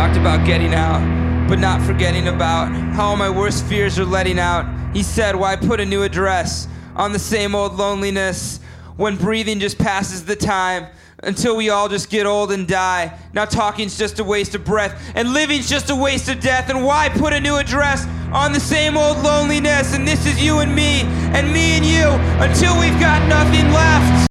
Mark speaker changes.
Speaker 1: talked about getting out, but not forgetting about how all my worst fears are letting out. He said, why put a new address on the same old loneliness when breathing just passes the time until we all just get old and die. Now talking's just a waste of breath and living's just a waste of death. And why put a new address on the same old loneliness? And this is you and me and you until we've got nothing left.